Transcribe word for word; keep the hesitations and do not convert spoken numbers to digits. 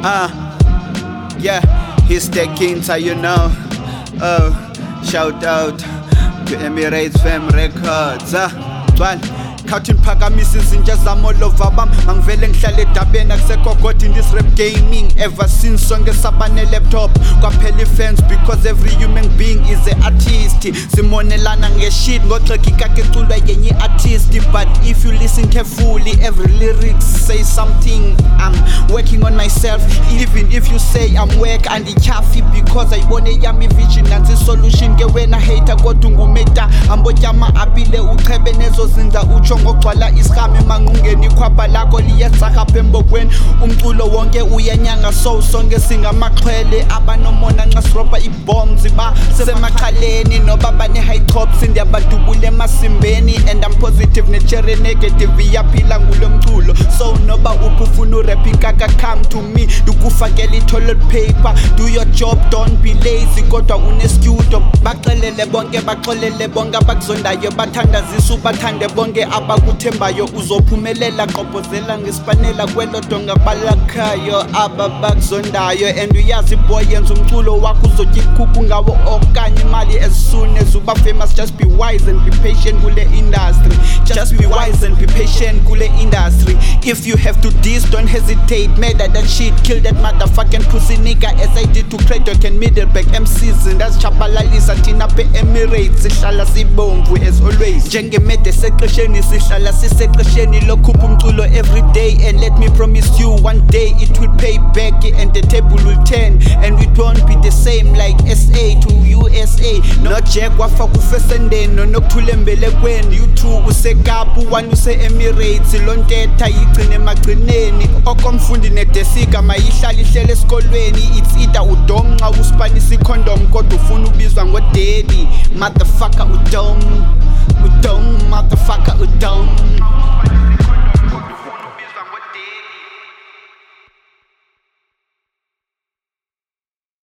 Uh, yeah, he's the Kinta, you know. Oh, shout out to Emirates Fam Records. Uh, well, Khathi ngiphakamisa izinja zami all over bam angivele ngihlale edabeni akusekho god in this rap gaming ever since sonke sabane laptop kwaphela fans because every human being is an artist simonelana ngeshit ngoxeka ikake culwa yenye artist but if you listen carefully every lyrics say something. I'm working on myself even if you say I'm work and ichafi because ayibone yami vision nansi solution ke wena hater kodwa ngumeta ambotyama apile uchebe nezo zinza ucho ngogcwala isikame mangungeni ikhwapha lakho liyesaka phembokweni umculo wonke uyanyanga so sonke singamaxhwele abanomona nxa siroba ibombs ba semaqhaleni noba bane high tops ndiyabadubula emasimbeni and I'm positive nature negative iyaphila ngulo mculo so noba uphufuna urap ikaka come to me ukufakela i-toilet paper do your job don't be lazy kodwa unestudio baxelele bonke baxolele bonke abakuzondayo bathandazisa ubathande bonke abakuthembayo uzophumelela qobozela ngesipanela kwelo donga balakhayo ababakuzondayo and uyazi boy yenza umculo wakho uzotya ikhukhu ngawo okanye imali as soon as uba famous just be wise and be patient kule industry just be wise and be patient kule industry if you have to diss don't hesitate murder that shit kill that motherfucking pussy nigga as I did to Craddock and Middleburg M Cs ndazitshabalalisa thina pe Emirates sihlala sibomvu as always njengemede seqesheni sihlala siseqesheni lokhupha umculo every day and let me promise you one day it will pay back and the table will turn and it won't be the same like S A to U S A no jack wafa kufesendeno nokuthula embelekweni you two usekapu one use Emirates lontetha yigcine emagcineni okomfundi nedesika mayihlala ihlele esikolweni it's either udomnxa uspanisa icondom kodwa ufuna ubizwa ngodaddy motherfucker udom